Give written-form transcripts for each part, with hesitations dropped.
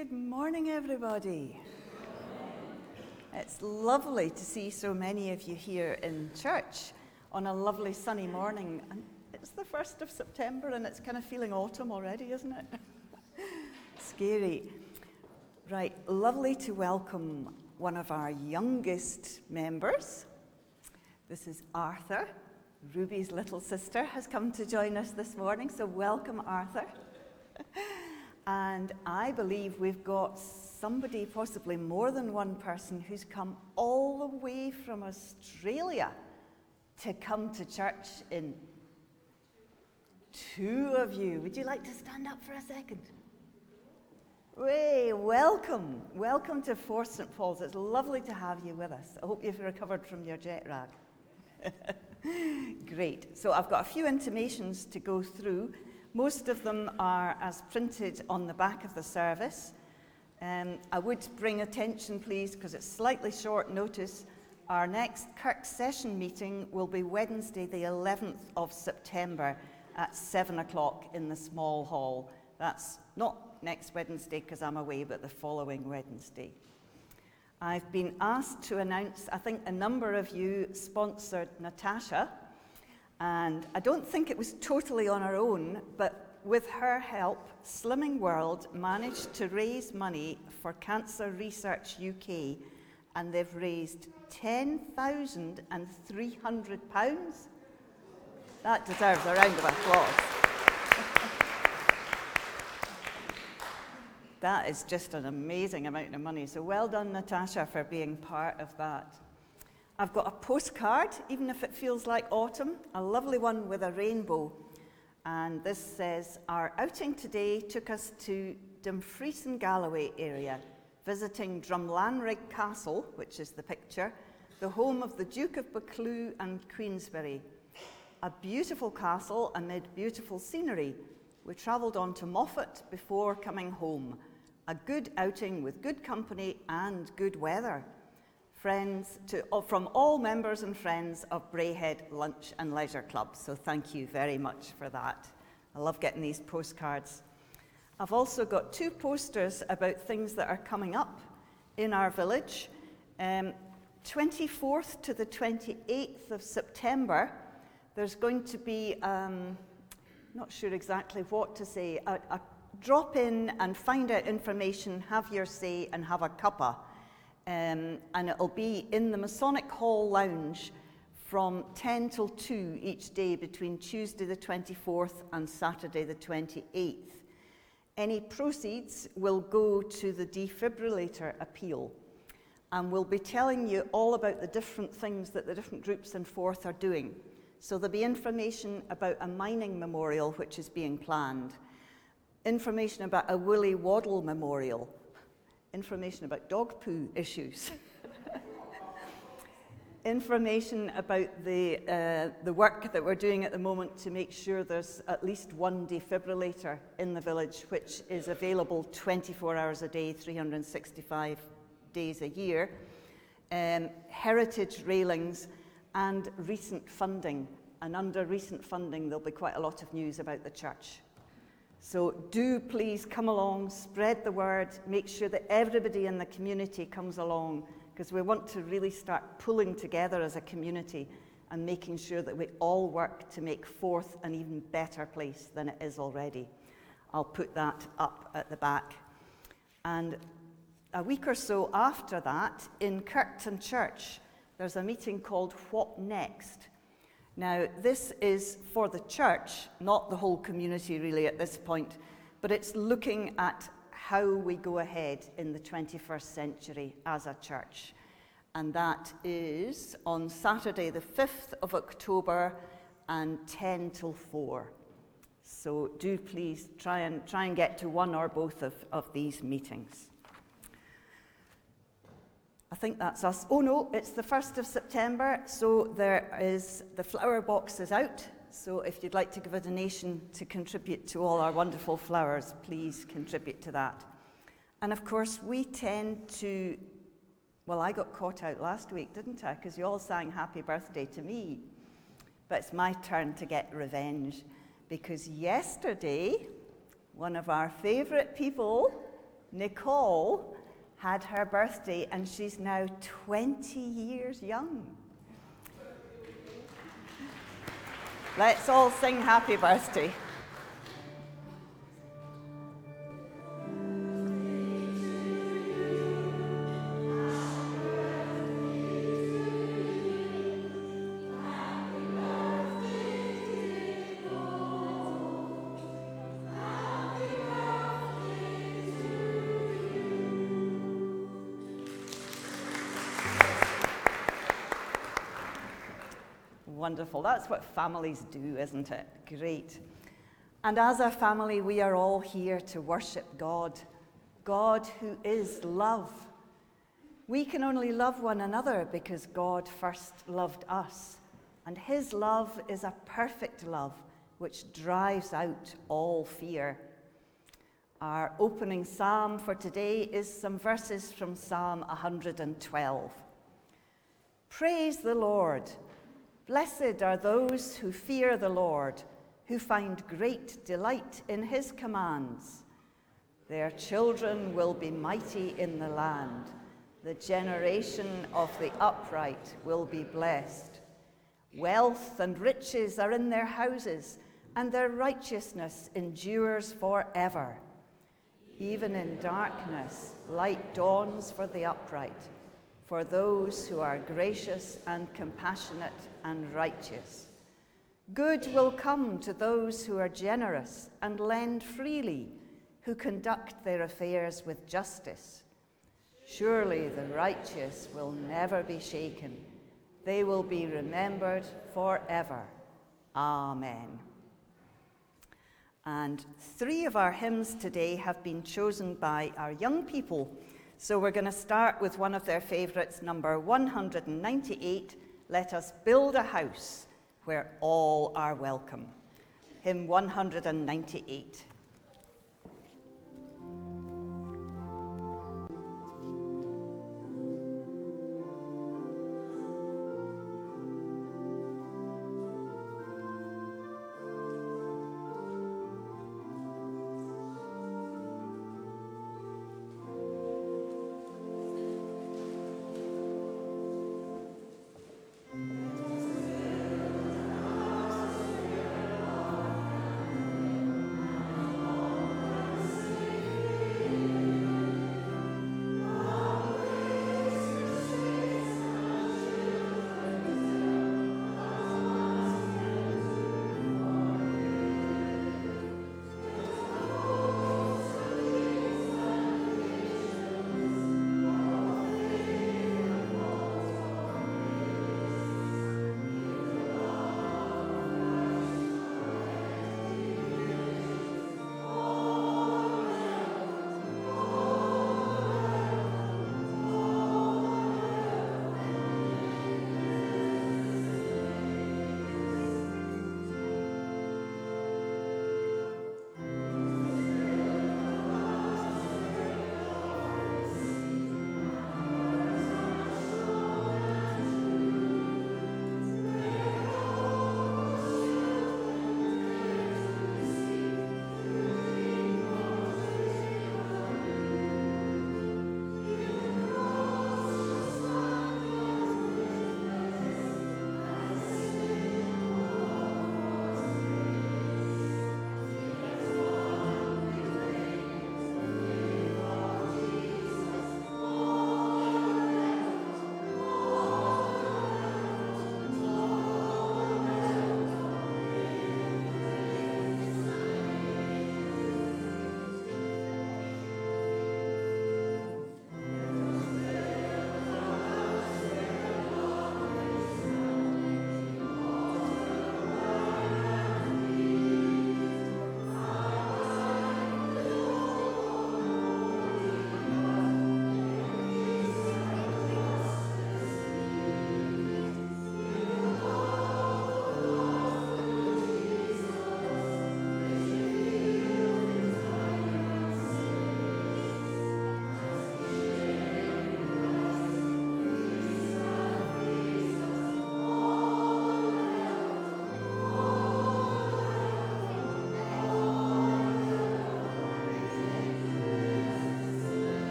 Good morning, everybody. It's lovely to see so many of you here in church on a lovely sunny morning. And it's the 1st of September and it's kind of feeling autumn already, isn't it? Scary. Right, lovely to welcome one of our youngest members. This is Arthur. Ruby's little sister has come to join us this morning, so welcome, Arthur. And I believe we've got somebody, possibly more than one person, who's come all the way from Australia to come to church in. Two of you. Would you like to stand up for a second? Ray, welcome. Welcome to Forth St. Paul's. It's lovely to have you with us. I hope you've recovered from your jet lag. Great. So I've got a few intimations to go through. Most of them are as printed on the back of the service. I would bring attention, please, because it's slightly short notice. Our next Kirk session meeting will be Wednesday, the 11th of September at 7 o'clock in the small hall. That's not next Wednesday because I'm away, but the following Wednesday. I've been asked to announce, I think a number of you sponsored Natasha, and I don't think it was totally on her own, but with her help, Slimming World managed to raise money for Cancer Research UK, and they've raised £10,300. That deserves a round of applause. That is just an amazing amount of money. So well done, Natasha, for being part of that. I've got a postcard, even if it feels like autumn, a lovely one with a rainbow. And this says, our outing today took us to Dumfries and Galloway area, visiting Drumlanrig Castle, which is the picture, the home of the Duke of Buccleuch and Queensberry. A beautiful castle amid beautiful scenery. We travelled on to Moffat before coming home. A good outing with good company and good weather. Friends from all members and friends of Braehead Lunch and Leisure Club. So thank you very much for that. I love getting these postcards. I've also got two posters about things that are coming up in our village. 24th to the 28th of September, there's going to be, not sure exactly what to say, a drop in and find out information, have your say and have a cuppa. And it'll be in the Masonic Hall Lounge from 10 till 2 each day between Tuesday the 24th and Saturday the 28th. Any proceeds will go to the defibrillator appeal. And we'll be telling you all about the different things that the different groups in Forth are doing. So there'll be information about a mining memorial which is being planned, information about a Willie Waddle memorial, information about dog poo issues, information about the work that we're doing at the moment to make sure there's at least one defibrillator in the village, which is available 24 hours a day, 365 days a year, heritage railings, and recent funding. And under recent funding, there'll be quite a lot of news about the church. So do please come along, spread the word, make sure that everybody in the community comes along, because we want to really start pulling together as a community and making sure that we all work to make Forth an even better place than it is already. I'll put that up at the back. And a week or so after that, in Kirkton Church, there's a meeting called What Next? Now, this is for the church, not the whole community really at this point, but it's looking at how we go ahead in the 21st century as a church. And that is on Saturday, the 5th of October, and 10 till 4. So do please try and get to one or both of these meetings. I think that's us. Oh no, it's the 1st of September, so the flower box is out. So if you'd like to give a donation to contribute to all our wonderful flowers, please contribute to that. And of course, we tend to, well, I got caught out last week, didn't I? Because you all sang happy birthday to me. But it's my turn to get revenge, because yesterday, one of our favourite people Nicole had her birthday and she's now 20 years young. Let's all sing happy birthday. Wonderful. That's what families do, isn't it? Great. And as a family, we are all here to worship God, God who is love. We can only love one another because God first loved us. And his love is a perfect love which drives out all fear. Our opening psalm for today is some verses from Psalm 112. Praise the Lord. Blessed are those who fear the Lord, who find great delight in his commands. Their children will be mighty in the land. The generation of the upright will be blessed. Wealth and riches are in their houses, and their righteousness endures forever. Even in darkness, light dawns for the upright, for those who are gracious and compassionate and righteous. Good will come to those who are generous and lend freely, who conduct their affairs with justice. Surely the righteous will never be shaken. They will be remembered forever. Amen. And 3 of our hymns today have been chosen by our young people. So we're going to start with one of their favourites, number 198, Let Us Build a House Where All Are Welcome. Hymn 198.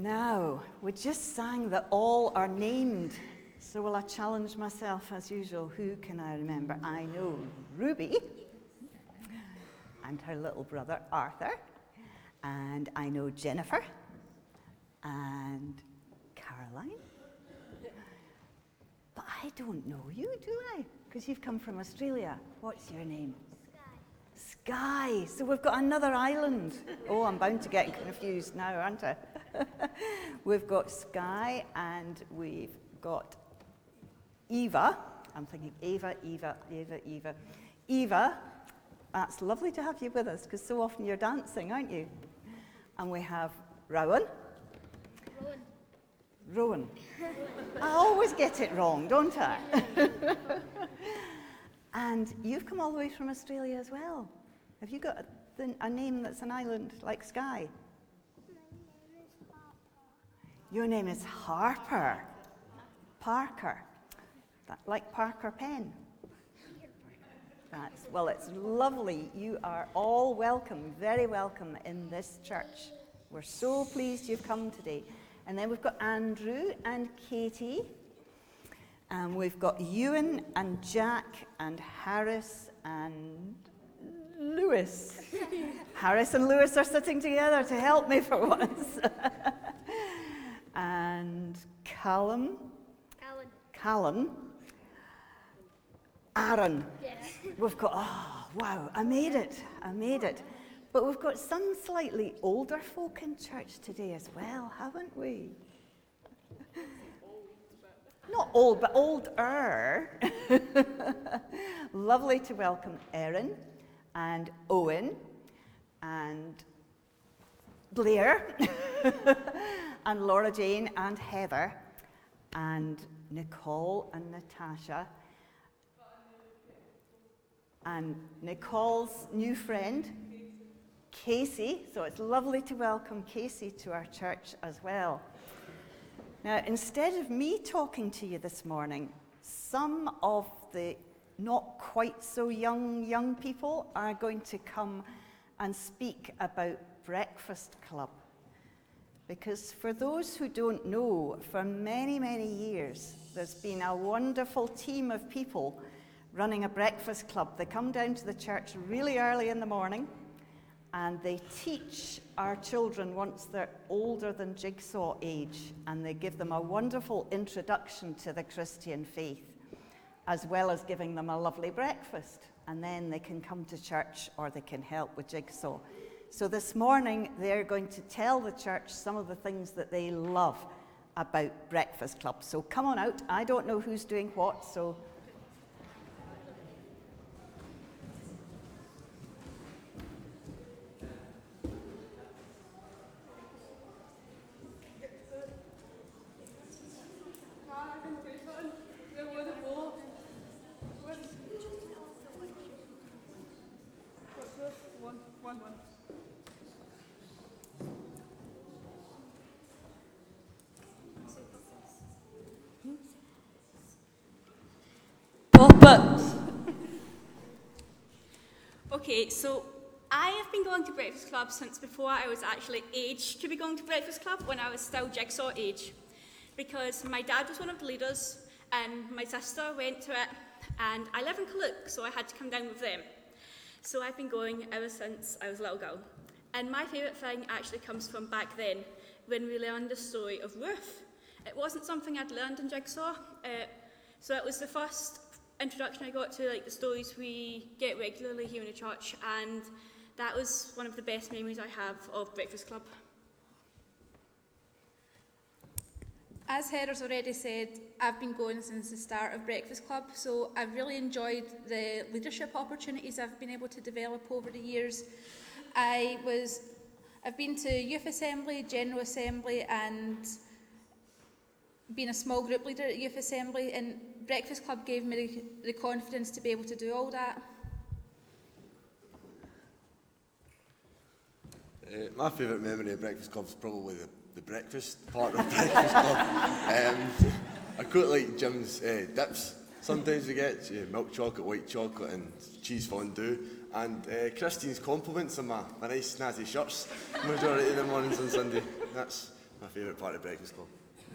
Now, we just sang that all are named. So will I challenge myself as usual? Who can I remember? I know Ruby and her little brother Arthur, and I know Jennifer and Caroline. But I don't know you, do I? Because you've come from Australia. What's your name? Skye. So we've got another island. Oh, I'm bound to get confused now, aren't I? We've got Skye and we've got Eva. I'm thinking Eva. Eva, that's lovely to have you with us because so often you're dancing, aren't you? And we have Rowan. Rowan. I always get it wrong, don't I? And you've come all the way from Australia as well. Have you got a name that's an island like Skye? Your name is Harper. Parker. Like Parker Pen. Well, it's lovely. You are all welcome, very welcome in this church. We're so pleased you've come today. And then we've got Andrew and Katie. And we've got Ewan and Jack and Harris and Lewis. Harris and Lewis are sitting together to help me for once. And Callum. Aaron. Yes. We've got, oh, wow, I made it. But we've got some slightly older folk in church today as well, haven't we? Not old, but older. Lovely to welcome Erin and Owen and Blair and Laura Jane and Heather and Nicole and Natasha and Nicole's new friend, Casey. So it's lovely to welcome Casey to our church as well. Now, instead of me talking to you this morning, some of the not quite so young people are going to come and speak about Breakfast Club. Because for those who don't know, for many, many years, there's been a wonderful team of people running a breakfast club. They come down to the church really early in the morning and they teach our children once they're older than Jigsaw age, and they give them a wonderful introduction to the Christian faith, as well as giving them a lovely breakfast. And then they can come to church or they can help with Jigsaw. So this morning, they're going to tell the church some of the things that they love about Breakfast Club. So come on out. I don't know who's doing what, so... Okay, so I have been going to Breakfast Club since before I was actually aged to be going to Breakfast Club, when I was still Jigsaw age. Because my dad was one of the leaders and my sister went to it, and I live in Kaluk, so I had to come down with them. So I've been going ever since I was a little girl. And my favourite thing actually comes from back then, when we learned the story of Ruth. It wasn't something I'd learned in Jigsaw, so it was the first introduction I got to like the stories we get regularly here in the church, and that was one of the best memories I have of Breakfast Club. As Heather's already said, I've been going since the start of Breakfast Club, so I've really enjoyed the leadership opportunities I've been able to develop over the years. I've been to Youth Assembly, General Assembly, and been a small group leader at Youth Assembly, and Breakfast Club gave me the confidence to be able to do all that. My favourite memory of Breakfast Club is probably the breakfast part of Breakfast Club. I quite like Jim's dips. Sometimes we get milk chocolate, white chocolate and cheese fondue. And Christine's compliments on my nice snazzy shirts majority of the mornings on Sunday. That's my favourite part of Breakfast Club.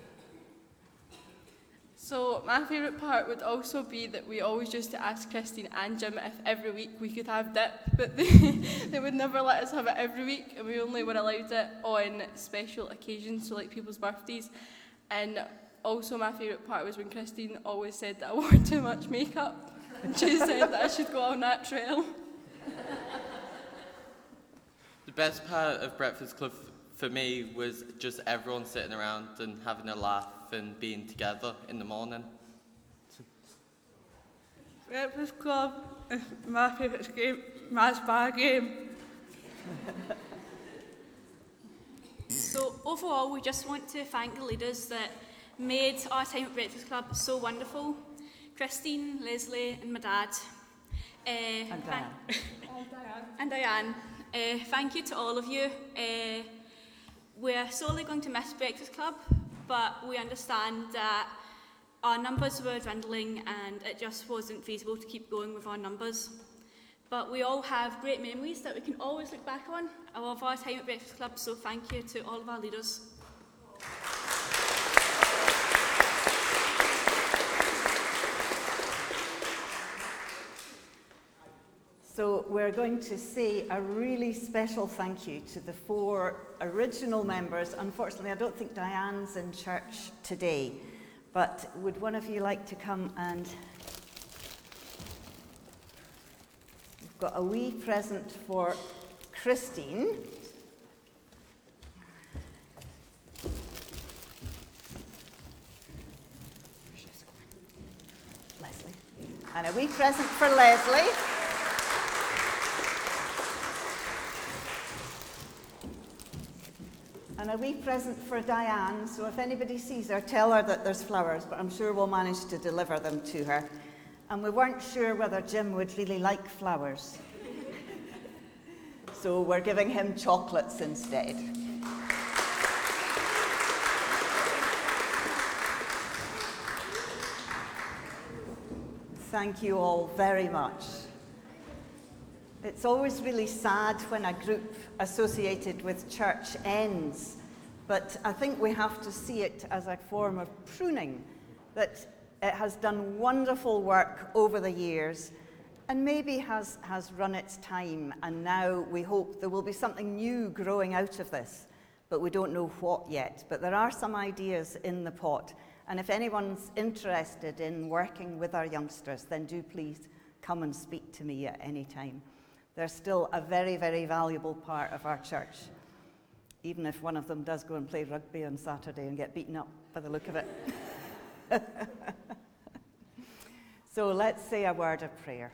So my favourite part would also be that we always used to ask Christine and Jim if every week we could have dip, but they would never let us have it every week, and we only were allowed it on special occasions, so like people's birthdays. And also my favourite part was when Christine always said that I wore too much makeup, and she said that I should go all natural. The best part of Breakfast Club for me was just everyone sitting around and having a laugh and being together in the morning. Breakfast Club is my favourite game, my spa game. So overall, we just want to thank the leaders that made our time at Breakfast Club so wonderful. Christine, Leslie and my dad. And Diane. And Diane. Thank you to all of you. We're sorely going to miss Breakfast Club, but we understand that our numbers were dwindling and it just wasn't feasible to keep going with our numbers. But we all have great memories that we can always look back on of our time at Breakfast Club, so thank you to all of our leaders. So we're going to say a really special thank you to the 4 original members. Unfortunately, I don't think Diane's in church today, but would one of you like to come and... We've got a wee present for Christine. Leslie. And a wee present for Leslie. And a wee present for Diane, so if anybody sees her, tell her that there's flowers, but I'm sure we'll manage to deliver them to her. And we weren't sure whether Jim would really like flowers. So we're giving him chocolates instead. Thank you all very much. It's always really sad when a group associated with church ends, but I think we have to see it as a form of pruning, that it has done wonderful work over the years and maybe has run its time, and now we hope there will be something new growing out of this, but we don't know what yet. But there are some ideas in the pot, and if anyone's interested in working with our youngsters, then do please come and speak to me at any time. They're still a very, very valuable part of our church, even if one of them does go and play rugby on Saturday and get beaten up by the look of it. So let's say a word of prayer.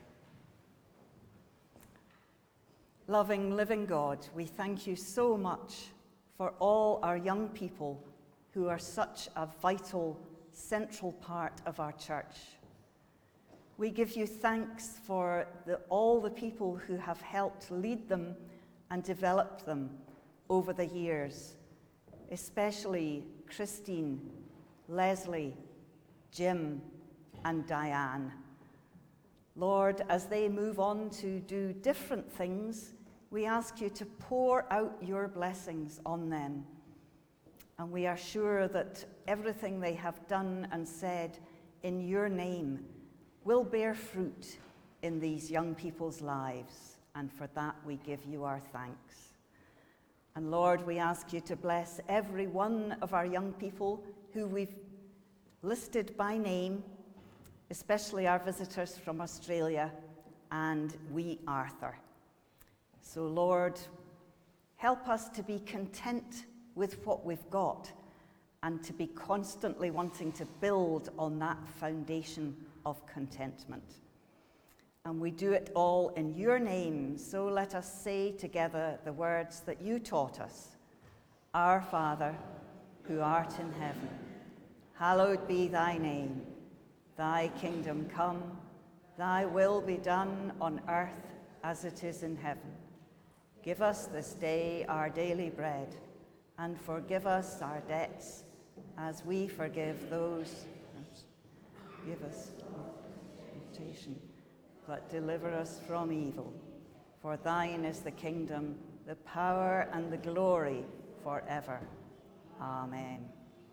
Loving, living God, we thank you so much for all our young people who are such a vital, central part of our church. We give you thanks for all the people who have helped lead them and develop them over the years, especially Christine, Leslie, Jim, and Diane. Lord, as they move on to do different things, we ask you to pour out your blessings on them. And we are sure that everything they have done and said in your name will bear fruit in these young people's lives, and for that we give you our thanks. And Lord, we ask you to bless every one of our young people who we've listed by name, especially our visitors from Australia and wee Arthur. So Lord, help us to be content with what we've got and to be constantly wanting to build on that foundation of contentment. And we do it all in your name, so let us say together the words that you taught us. Our Father, who art in heaven, hallowed be thy name. Thy kingdom come, thy will be done on earth as it is in heaven. Give us this day our daily bread, and forgive us our debts as we forgive those. Give us temptation, but deliver us from evil. For thine is the kingdom, the power, and the glory forever. Amen.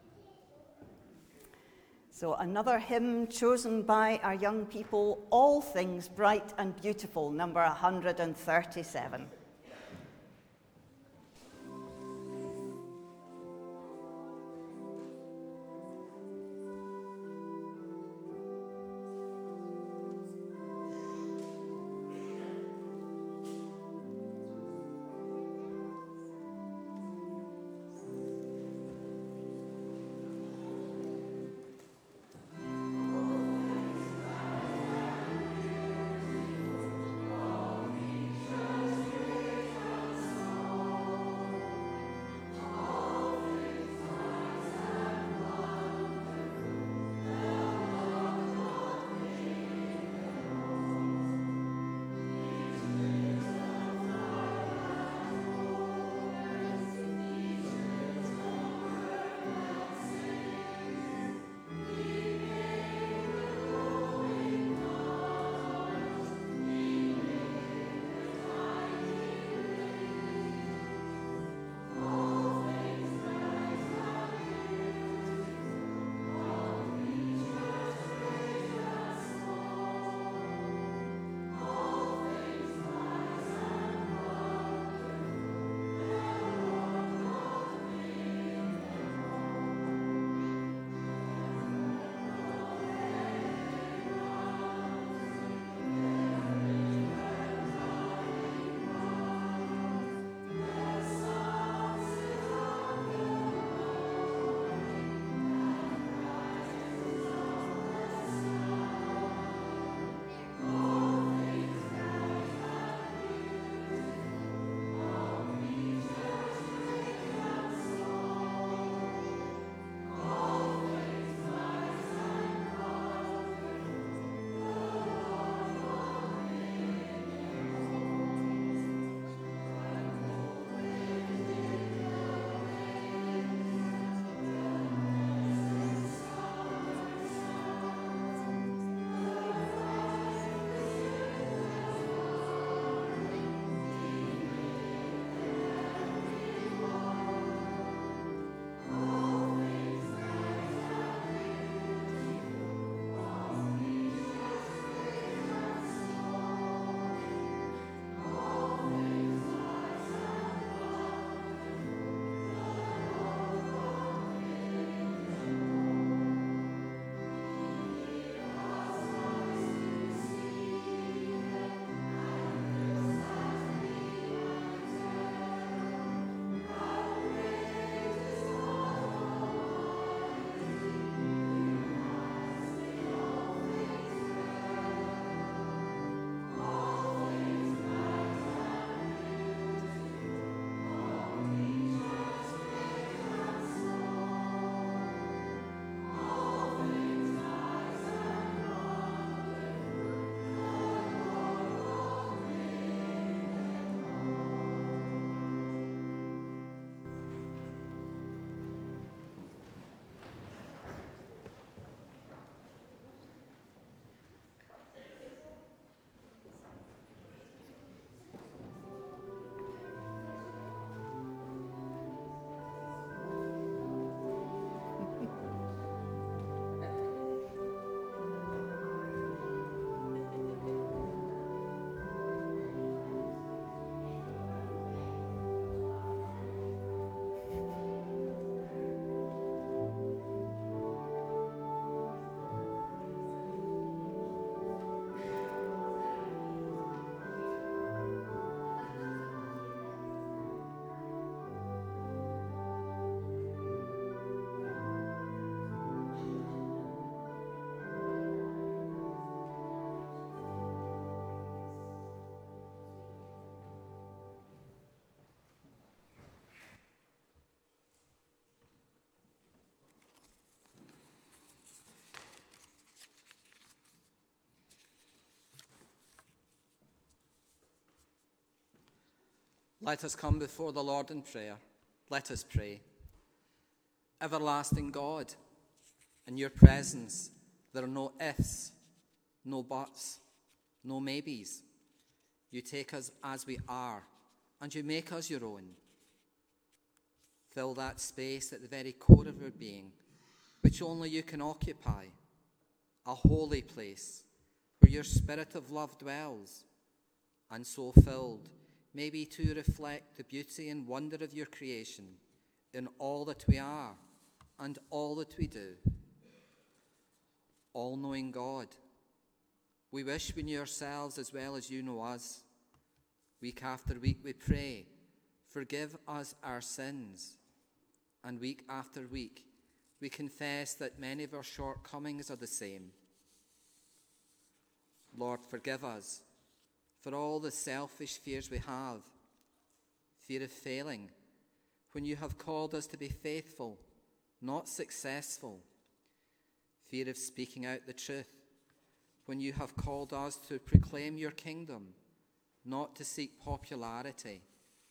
So another hymn chosen by our young people, All Things Bright and Beautiful, number 137. Let us come before the Lord in prayer. Let us pray. Everlasting God, in your presence there are no ifs, no buts, no maybes. You take us as we are, and you make us your own. Fill that space at the very core of our being, which only you can occupy, a holy place where your spirit of love dwells, and so filled, maybe to reflect the beauty and wonder of your creation in all that we are and all that we do. All-knowing God, we wish we knew ourselves as well as you know us. Week after week we pray, forgive us our sins. And week after week we confess that many of our shortcomings are the same. Lord, forgive us for all the selfish fears we have. Fear of failing when you have called us to be faithful, not successful. Fear of speaking out the truth when you have called us to proclaim your kingdom, not to seek popularity.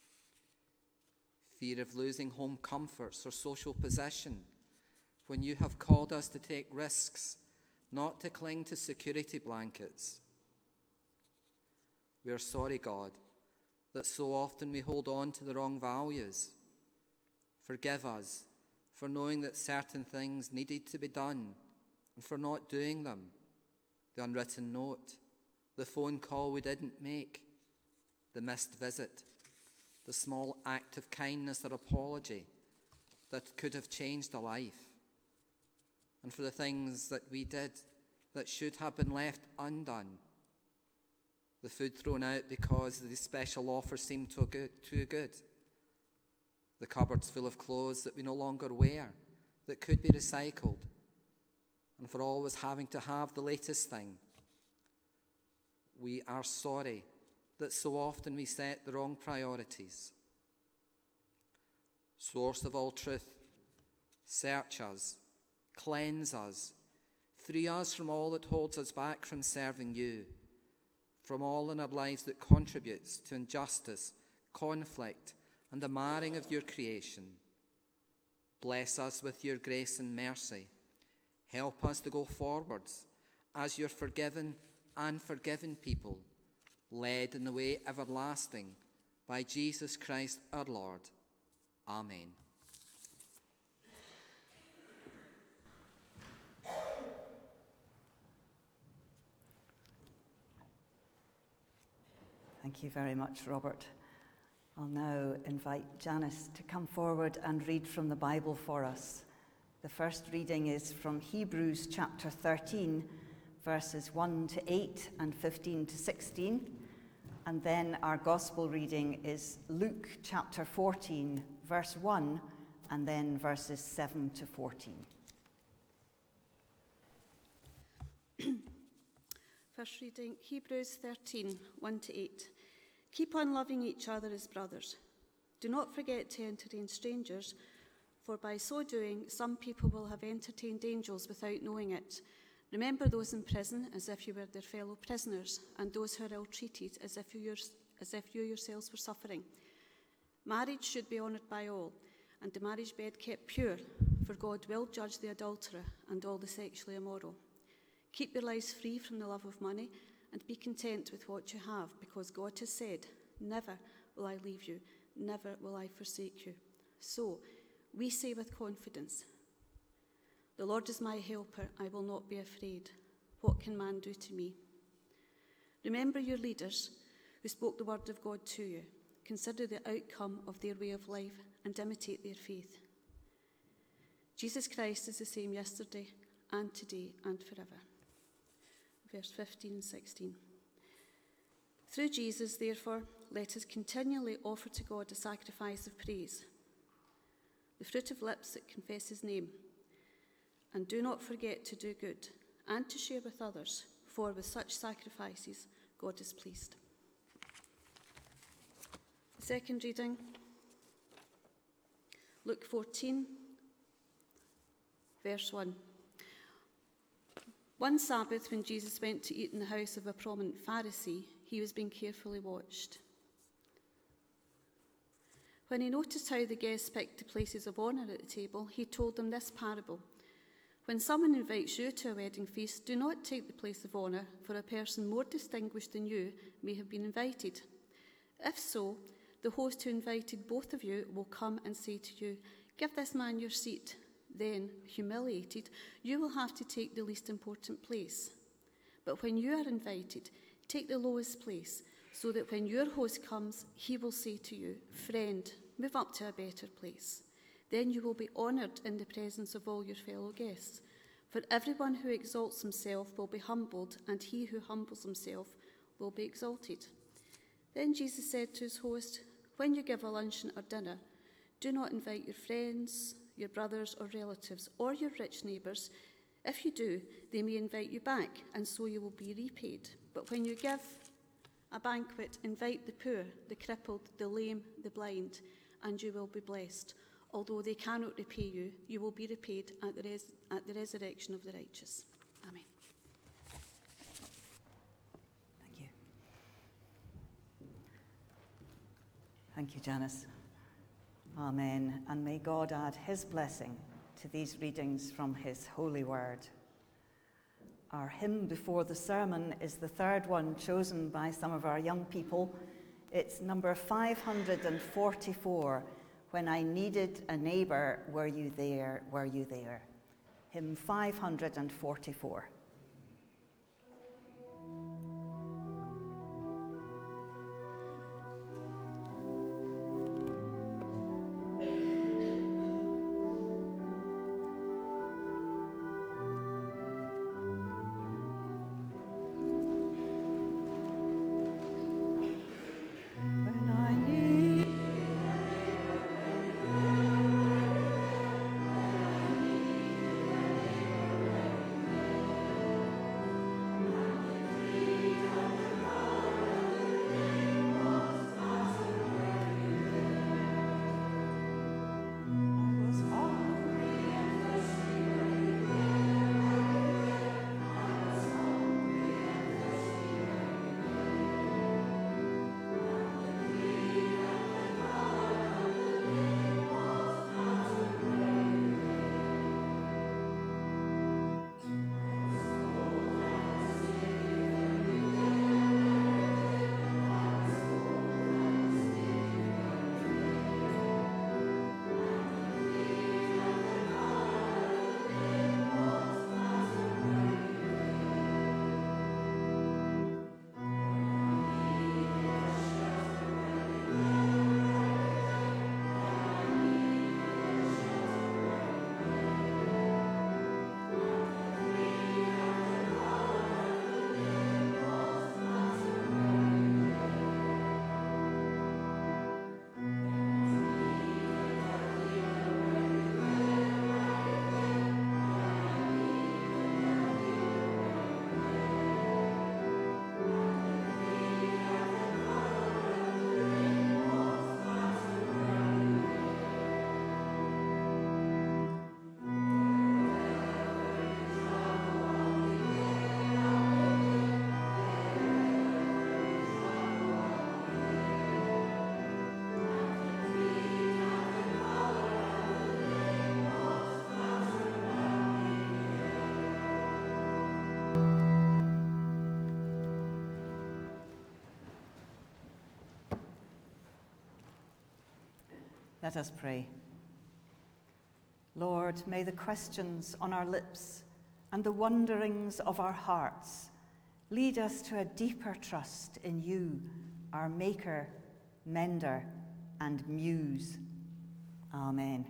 Fear of losing home comforts or social position when you have called us to take risks, not to cling to security blankets. We are sorry, God, that so often we hold on to the wrong values. Forgive us for knowing that certain things needed to be done and for not doing them. The unwritten note, the phone call we didn't make, the missed visit, the small act of kindness or apology that could have changed a life, and for the things that we did that should have been left undone. The food thrown out because the special offer seemed too good. The cupboards full of clothes that we no longer wear, that could be recycled. And for always having to have the latest thing. We are sorry that so often we set the wrong priorities. Source of all truth, search us, cleanse us, free us from all that holds us back from serving you, from all in our lives that contributes to injustice, conflict, and the marring of your creation. Bless us with your grace and mercy. Help us to go forwards as your forgiven and forgiven people, led in the way everlasting by Jesus Christ our Lord. Amen. Thank you very much, Robert. I'll now invite Janice to come forward and read from the Bible for us. The first reading is from Hebrews chapter 13, verses 1 to 8 and 15 to 16. And then our gospel reading is Luke chapter 14, verse 1, and then verses 7 to 14. First reading, Hebrews 13, 1 to 8. Keep on loving each other as brothers. Do not forget to entertain strangers, for by so doing, some people will have entertained angels without knowing it. Remember those in prison as if you were their fellow prisoners, and those who are ill-treated as if you yourselves were suffering. Marriage should be honoured by all, and the marriage bed kept pure, for God will judge the adulterer and all the sexually immoral. Keep your lives free from the love of money, and be content with what you have, because God has said, "Never will I leave you, never will I forsake you." So, we say with confidence, "The Lord is my helper, I will not be afraid. What can man do to me?" Remember your leaders who spoke the word of God to you. Consider the outcome of their way of life and imitate their faith. Jesus Christ is the same yesterday and today and forever. Verse 15 and 16. Through Jesus, therefore, let us continually offer to God a sacrifice of praise, the fruit of lips that confess his name. And do not forget to do good and to share with others, for with such sacrifices God is pleased. The second reading, Luke 14, verse 1. One Sabbath, when Jesus went to eat in the house of a prominent Pharisee, he was being carefully watched. When he noticed how the guests picked the places of honour at the table, he told them this parable. When someone invites you to a wedding feast, do not take the place of honour, for a person more distinguished than you may have been invited. If so, the host who invited both of you will come and say to you, 'Give this man your seat.' Then, humiliated, you will have to take the least important place. But when you are invited, take the lowest place, so that when your host comes, he will say to you, 'Friend, move up to a better place.' Then you will be honoured in the presence of all your fellow guests. For everyone who exalts himself will be humbled, and he who humbles himself will be exalted." Then Jesus said to his host, "When you give a luncheon or dinner, do not invite your friends, your brothers or relatives, or your rich neighbours. If you do, they may invite you back, and so you will be repaid. But when you give a banquet, invite the poor, the crippled, the lame, the blind, and you will be blessed. Although they cannot repay you, you will be repaid at the resurrection of the righteous." Amen. Thank you. Thank you, Janice. Amen. And may God add his blessing to these readings from his holy word. Our hymn before the sermon is the third one chosen by some of our young people. It's number 544, "When I Needed a Neighbour, Were You There, Were You There?" Hymn 544. Let us pray. Lord, may the questions on our lips and the wonderings of our hearts lead us to a deeper trust in you, our Maker, Mender, and Muse. Amen.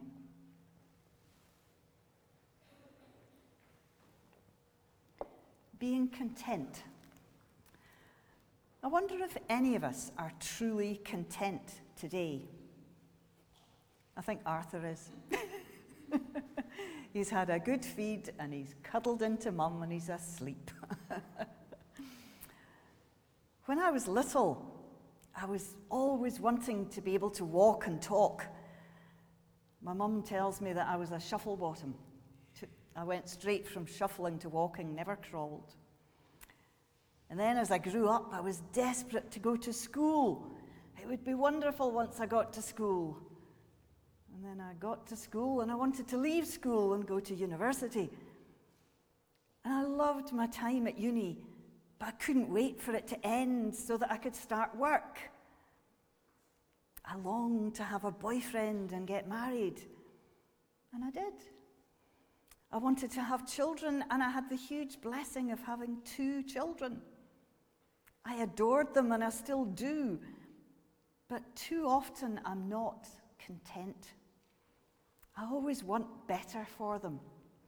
Being content. I wonder if any of us are truly content today. I think Arthur is. He's had a good feed and he's cuddled into Mum and he's asleep. When I was little, I was always wanting to be able to walk and talk. My mum tells me that I was a shuffle bottom. I went straight from shuffling to walking, never crawled. And then as I grew up, I was desperate to go to school. It would be wonderful once I got to school. And then I got to school and I wanted to leave school and go to university. And I loved my time at uni, but I couldn't wait for it to end so that I could start work. I longed to have a boyfriend and get married, and I did. I wanted to have children, and I had the huge blessing of having 2 children. I adored them, and I still do, but too often I'm not content. I always want better for them.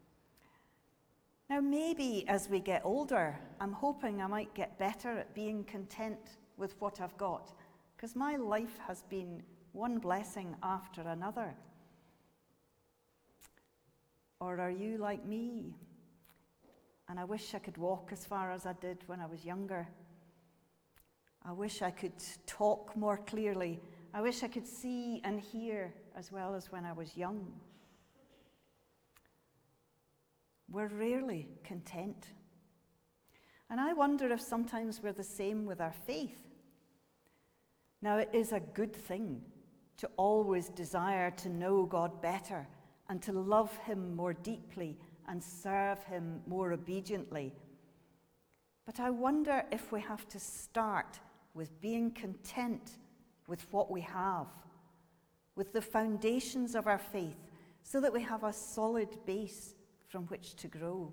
Now, maybe as we get older, I'm hoping I might get better at being content with what I've got, because my life has been one blessing after another. Or are you like me? And I wish I could walk as far as I did when I was younger. I wish I could talk more clearly. I wish I could see and hear as well as when I was young. We're rarely content. And I wonder if sometimes we're the same with our faith. Now, it is a good thing to always desire to know God better and to love him more deeply and serve him more obediently. But I wonder if we have to start with being content with what we have, with the foundations of our faith, so that we have a solid base from which to grow.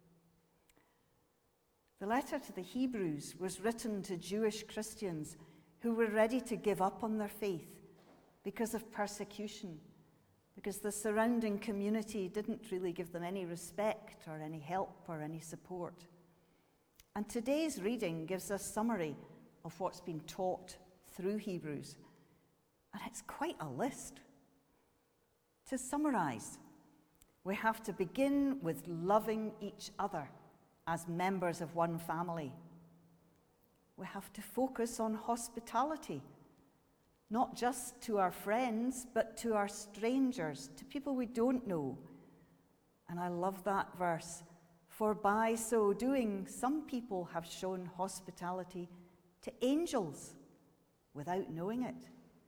The letter to the Hebrews was written to Jewish Christians who were ready to give up on their faith because of persecution, because the surrounding community didn't really give them any respect or any help or any support. And today's reading gives a summary of what's been taught through Hebrews, and it's quite a list. To summarize, we have to begin with loving each other as members of one family. We have to focus on hospitality, not just to our friends, but to our strangers, to people we don't know. And I love that verse. For by so doing, some people have shown hospitality to angels without knowing it.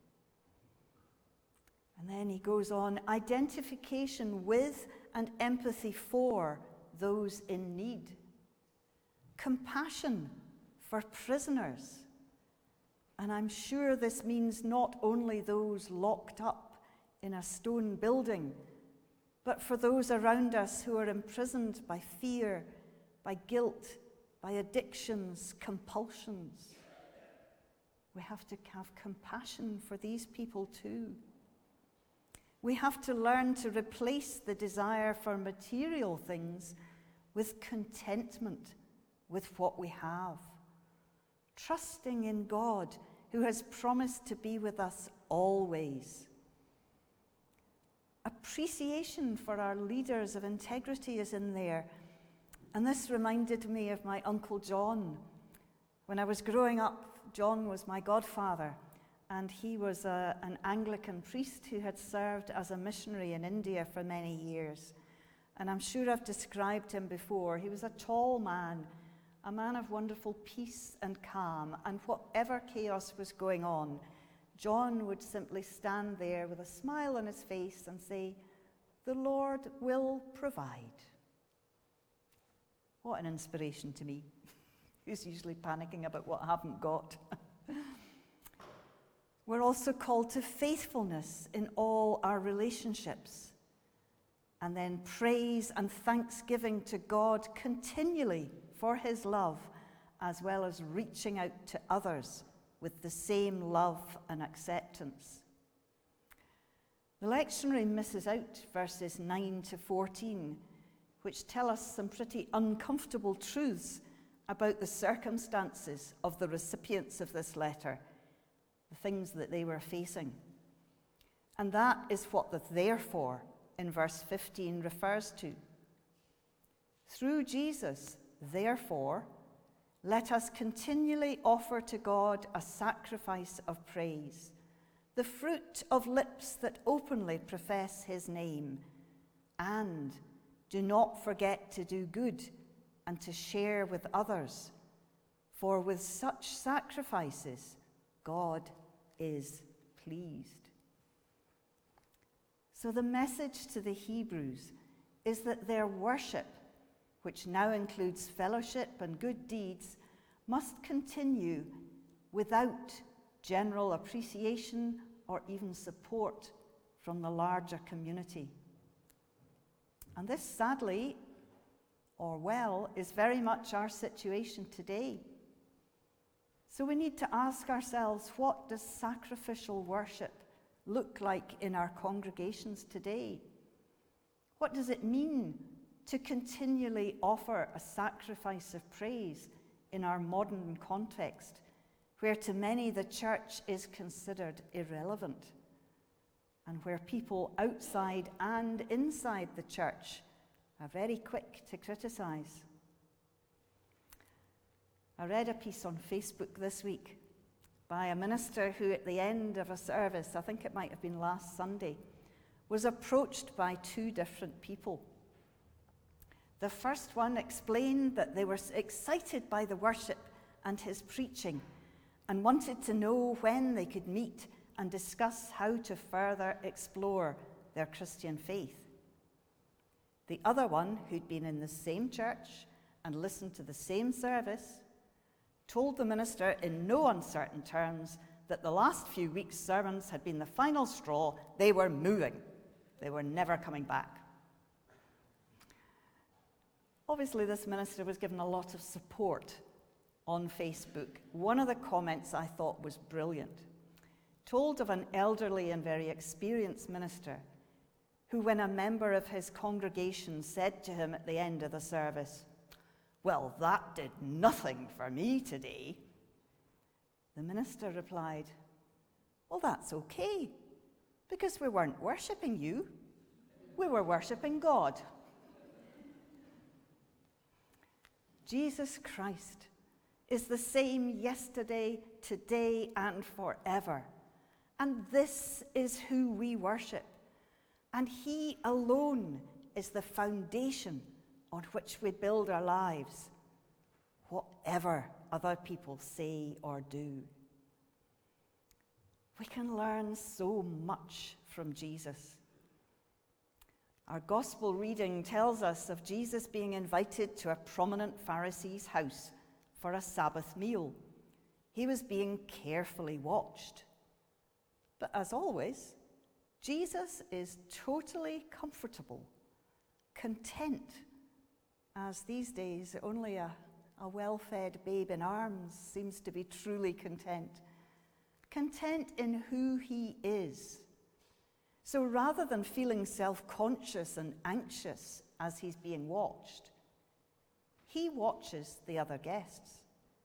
And then he goes on, identification with and empathy for those in need. Compassion for prisoners. And I'm sure this means not only those locked up in a stone building, but for those around us who are imprisoned by fear, by guilt, by addictions, compulsions. We have to have compassion for these people too. We have to learn to replace the desire for material things with contentment with what we have, trusting in God who has promised to be with us always. Appreciation for our leaders of integrity is in there. And this reminded me of my Uncle John. When I was growing up, John was my godfather, and he was an Anglican priest who had served as a missionary in India for many years. And I'm sure I've described him before. He was a tall man, a man of wonderful peace and calm, and whatever chaos was going on, John would simply stand there with a smile on his face and say, "The Lord will provide." What an inspiration to me, who's usually panicking about what I haven't got. We're also called to faithfulness in all our relationships, and then praise and thanksgiving to God continually for his love, as well as reaching out to others with the same love and acceptance. The lectionary misses out verses 9 to 14, which tell us some pretty uncomfortable truths about the circumstances of the recipients of this letter, the things that they were facing. And that is what the therefore in verse 15 refers to. Through Jesus, therefore, let us continually offer to God a sacrifice of praise, the fruit of lips that openly profess his name, and do not forget to do good and to share with others, for with such sacrifices God is pleased. So the message to the Hebrews is that their worship, which now includes fellowship and good deeds, must continue without general appreciation or even support from the larger community. And this, sadly, is very much our situation today. So we need to ask ourselves, what does sacrificial worship look like in our congregations today? What does it mean to continually offer a sacrifice of praise in our modern context, where to many the church is considered irrelevant, and where people outside and inside the church are very quick to criticize? I read a piece on Facebook this week by a minister who, at the end of a service, I think it might have been last Sunday, was approached by two different people. The first one explained that they were excited by the worship and his preaching and wanted to know when they could meet and discuss how to further explore their Christian faith. The other one, who'd been in the same church and listened to the same service, told the minister in no uncertain terms that the last few weeks' sermons had been the final straw. They were moving. They were never coming back. Obviously, this minister was given a lot of support on Facebook. One of the comments I thought was brilliant. Told of an elderly and very experienced minister who, when a member of his congregation said to him at the end of the service, "Well, that did nothing for me today," the minister replied, "Well, that's okay, because we weren't worshipping you, we were worshipping God." Jesus Christ is the same yesterday, today, and forever. And this is who we worship. And he alone is the foundation on which we build our lives, whatever other people say or do. We can learn so much from Jesus. Our gospel reading tells us of Jesus being invited to a prominent Pharisee's house for a Sabbath meal. He was being carefully watched. But as always, Jesus is totally comfortable, content, as these days only a well-fed babe in arms seems to be truly content. Content in who he is. So rather than feeling self-conscious and anxious as he's being watched, he watches the other guests.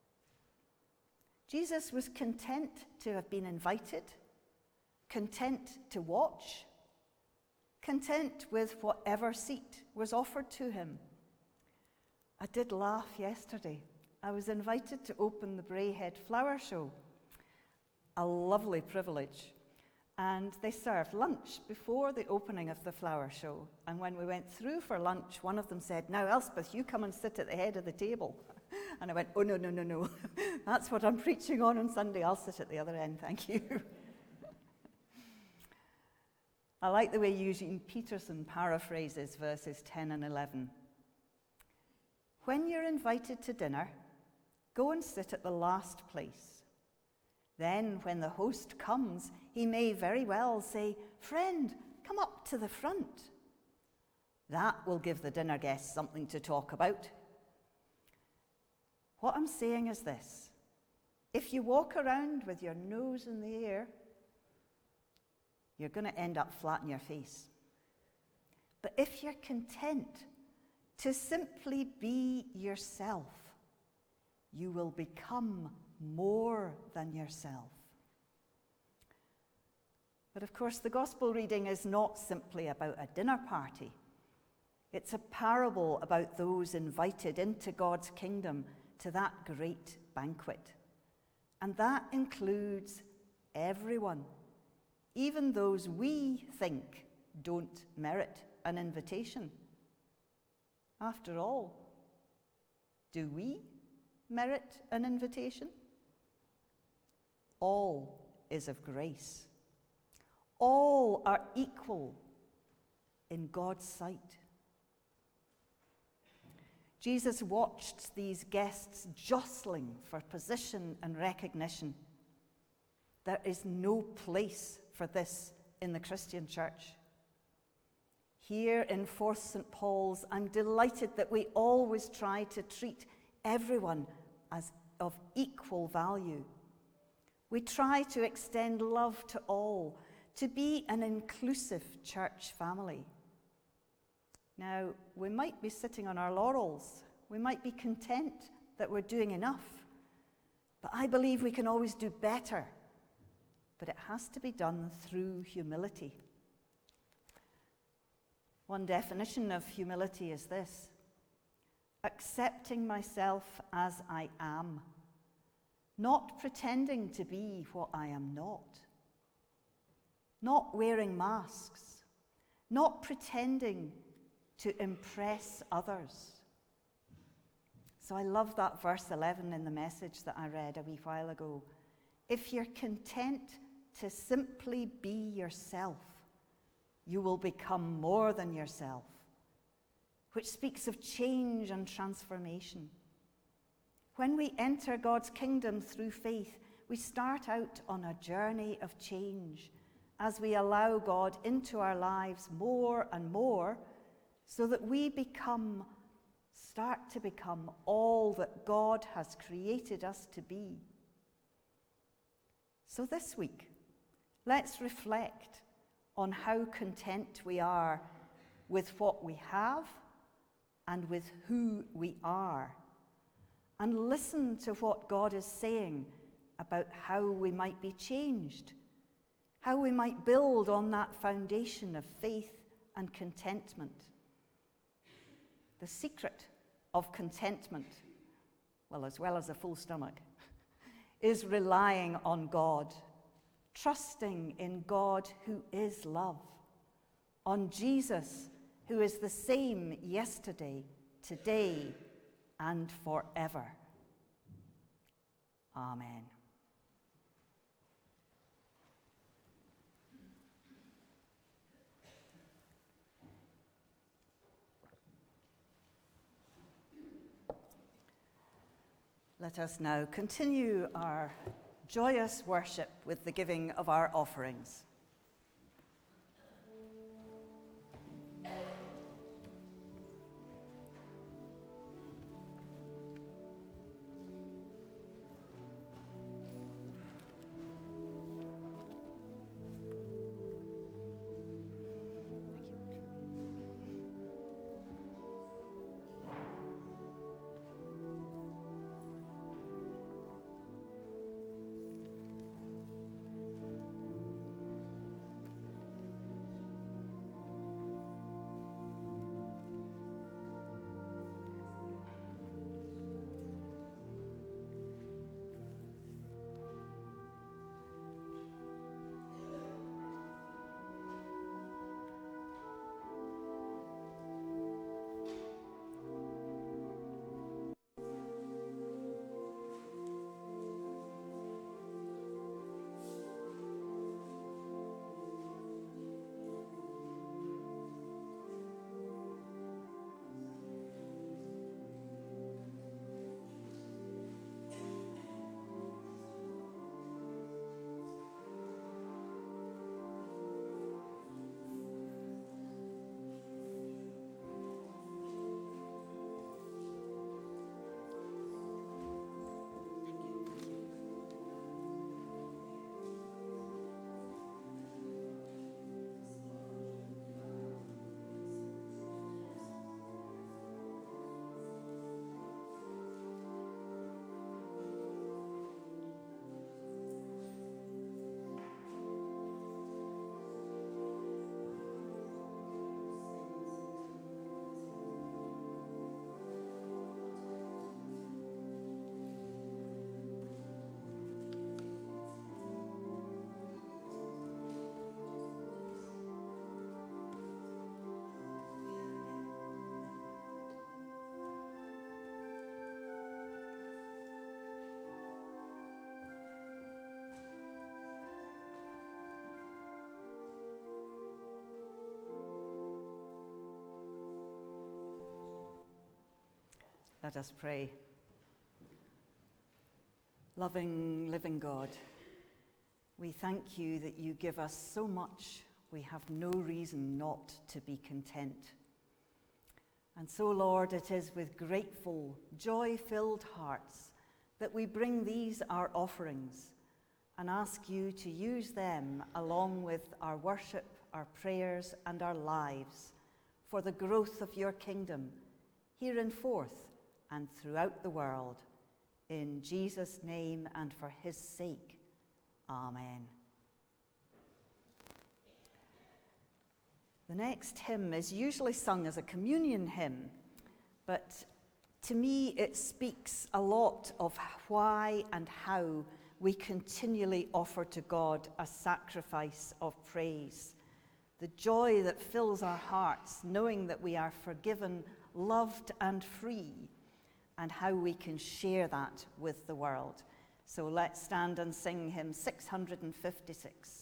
Jesus was content to have been invited, content to watch, content with whatever seat was offered to him. I did laugh yesterday. I was invited to open the Braehead Flower Show. A lovely privilege. And they served lunch before the opening of the flower show. And when we went through for lunch, one of them said, "Now, Elspeth, you come and sit at the head of the table." And I went, "Oh, no. That's what I'm preaching on Sunday. I'll sit at the other end, thank you." I like the way Eugene Peterson paraphrases verses 10 and 11. When you're invited to dinner, go and sit at the last place. Then, when the host comes, he may very well say, "Friend, come up to the front." That will give the dinner guests something to talk about. What I'm saying is this: if you walk around with your nose in the air, you're going to end up flat in your face. But if you're content to simply be yourself, you will become more than yourself. But of course, the gospel reading is not simply about a dinner party. It's a parable about those invited into God's kingdom to that great banquet. And that includes everyone, even those we think don't merit an invitation. After all, do we merit an invitation? All is of grace. All are equal in God's sight. Jesus watched these guests jostling for position and recognition. There is no place for this in the Christian church. Here in 4th St. Paul's, I'm delighted that we always try to treat everyone as of equal value. We try to extend love to all, to be an inclusive church family. Now, we might be sitting on our laurels. We might be content that we're doing enough. But I believe we can always do better. But it has to be done through humility. One definition of humility is this: accepting myself as I am, not pretending to be what I am not wearing masks, not pretending to impress others. So I love that verse 11 in the message that I read a wee while ago. If you're content to simply be yourself, you will become more than yourself, which speaks of change and transformation. When we enter God's kingdom through faith, we start out on a journey of change as we allow God into our lives more and more, so that we start to become all that God has created us to be. So this week, let's reflect on how content we are with what we have and with who we are, and listen to what God is saying about how we might be changed, how we might build on that foundation of faith and contentment. The secret of contentment, well, as well as a full stomach, is relying on God, trusting in God who is love, on Jesus who is the same yesterday, today, and forever. Amen. Let us now continue our joyous worship with the giving of our offerings. Let us pray. Loving, living God, We thank you that you give us so much we have no reason not to be content. And so, Lord, it is with grateful, joy-filled hearts that we bring these our offerings and ask you to use them along with our worship, our prayers, and our lives for the growth of your kingdom here in Forth and throughout the world. In Jesus' name and for his sake. Amen. The next hymn is usually sung as a communion hymn, but to me it speaks a lot of why and how we continually offer to God a sacrifice of praise. The joy that fills our hearts, knowing that we are forgiven, loved, and free, and how we can share that with the world. So let's stand and sing hymn 656.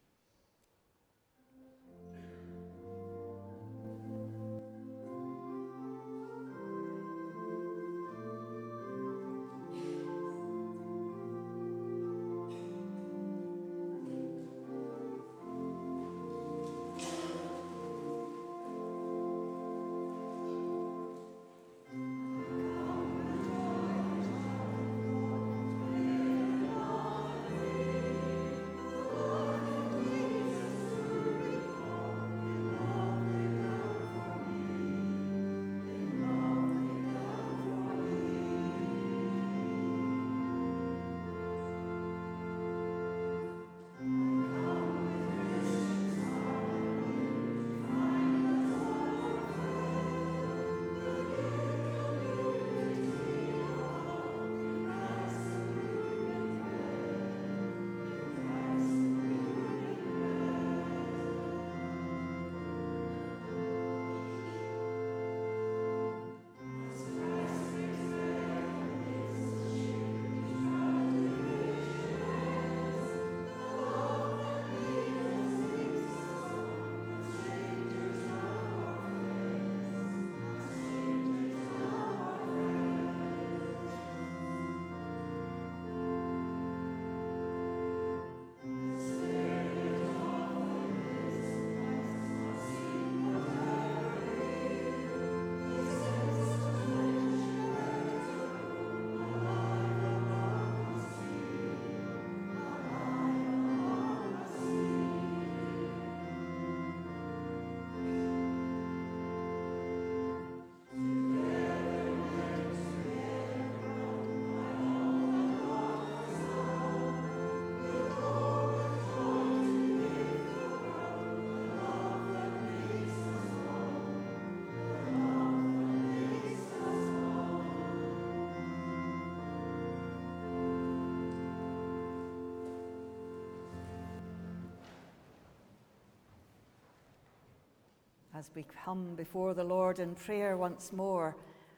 As we come before the Lord in prayer once more,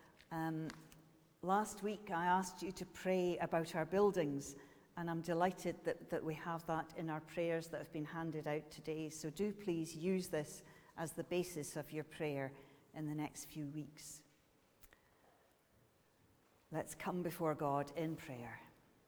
last week I asked you to pray about our buildings, and I'm delighted that we have that in our prayers that have been handed out today. So do please use this as the basis of your prayer in the next few weeks. Let's come before God in prayer.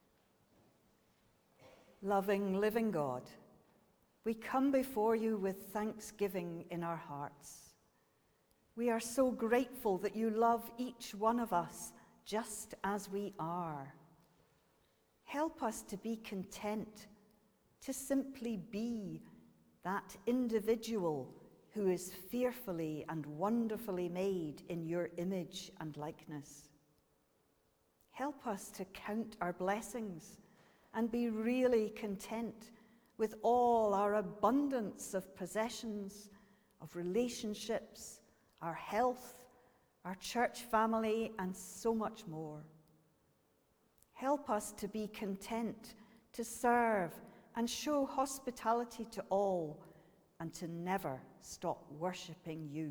Loving, living God, we come before you with thanksgiving in our hearts. We are so grateful that you love each one of us just as we are. Help us to be content, to simply be that individual who is fearfully and wonderfully made in your image and likeness. Help us to count our blessings and be really content with all our abundance of possessions, of relationships, our health, our church family, and so much more. Help us to be content, to serve and show hospitality to all, and to never stop worshipping you.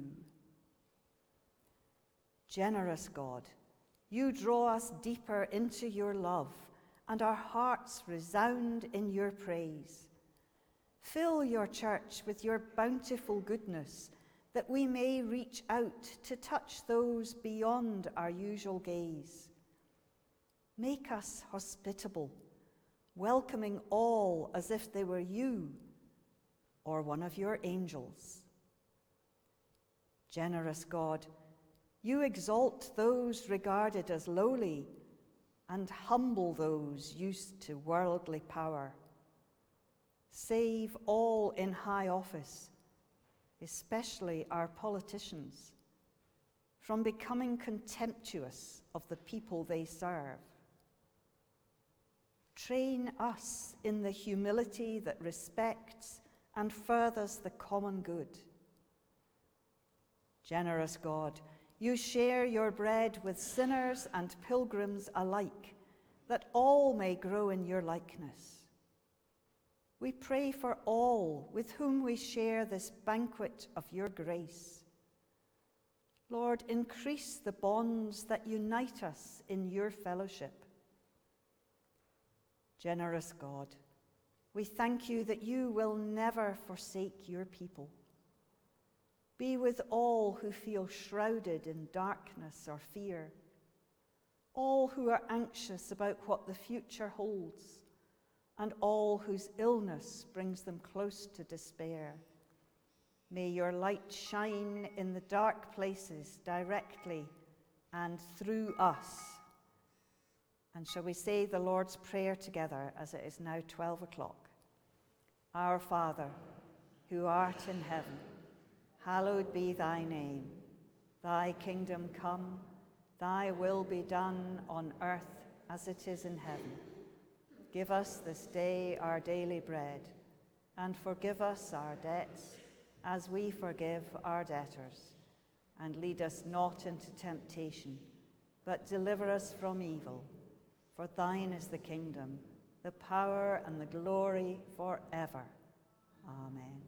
Generous God, you draw us deeper into your love, and our hearts resound in your praise. Fill your church with your bountiful goodness, that we may reach out to touch those beyond our usual gaze. Make us hospitable, welcoming all as if they were you or one of your angels. Generous God, you exalt those regarded as lowly and humble those used to worldly power. Save all in high office, especially our politicians, from becoming contemptuous of the people they serve. Train us in the humility that respects and furthers the common good. Generous God, you share your bread with sinners and pilgrims alike, that all may grow in your likeness. We pray for all with whom we share this banquet of your grace. Lord, increase the bonds that unite us in your fellowship. Generous God, we thank you that you will never forsake your people. Be with all who feel shrouded in darkness or fear, all who are anxious about what the future holds, and all whose illness brings them close to despair. May your light shine in the dark places directly and through us. And shall we say the Lord's Prayer together as it is now 12 o'clock? Our Father, who art in heaven, hallowed be thy name. Thy kingdom come, thy will be done on earth as it is in heaven. Give us this day our daily bread, and forgive us our debts as we forgive our debtors. And lead us not into temptation, but deliver us from evil. For thine is the kingdom, the power, and the glory forever. Amen.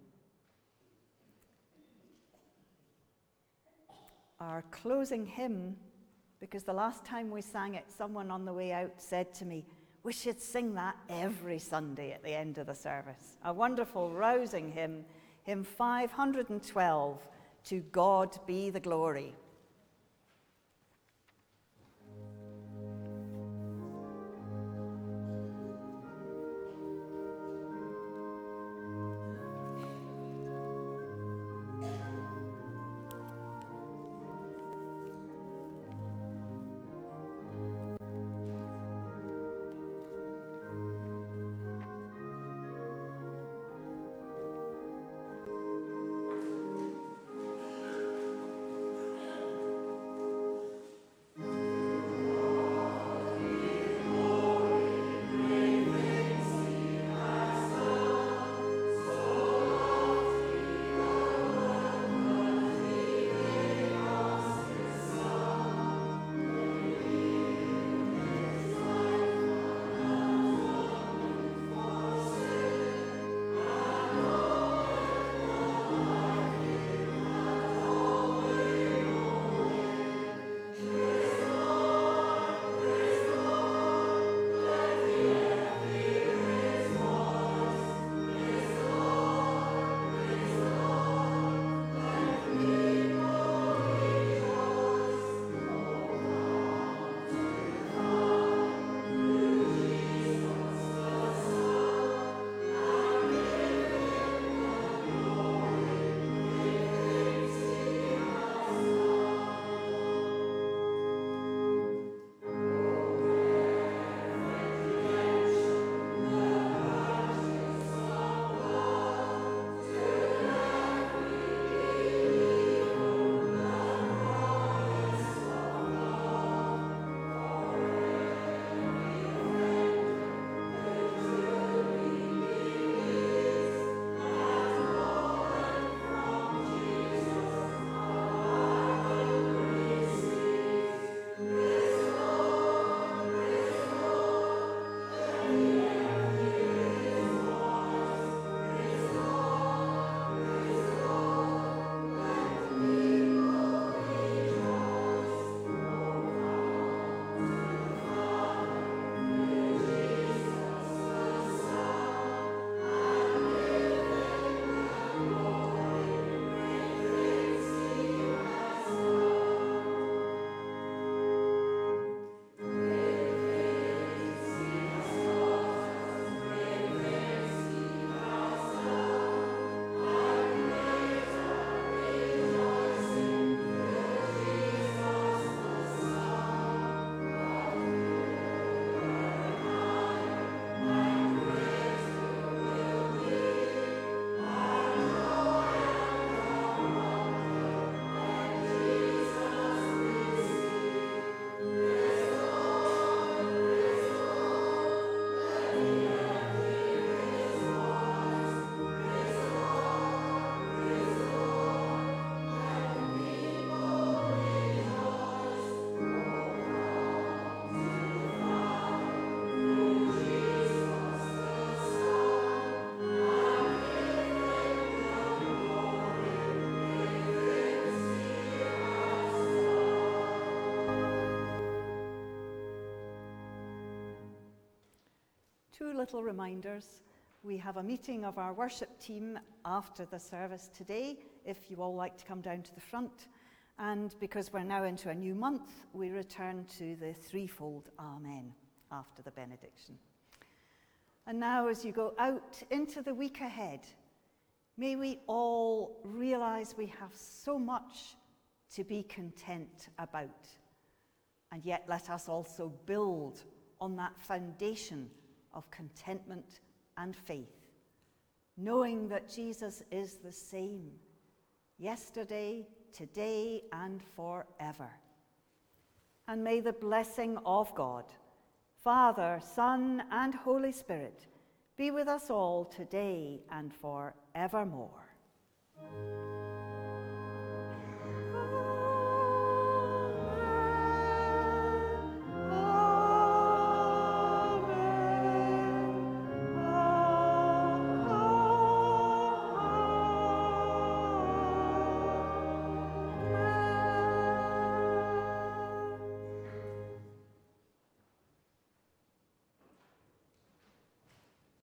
Our closing hymn, because the last time we sang it, someone on the way out said to me, we should sing that every Sunday at the end of the service. A wonderful, rousing hymn, hymn 512, To God Be the Glory. Two little reminders. We have a meeting of our worship team after the service today, if you all like to come down to the front. And because we're now into a new month, we return to the threefold Amen after the benediction. And now, as you go out into the week ahead, may we all realize we have so much to be content about. And yet let us also build on that foundation of contentment and faith, knowing that Jesus is the same yesterday, today, and forever. And may the blessing of God, Father, Son, and Holy Spirit be with us all today and forevermore.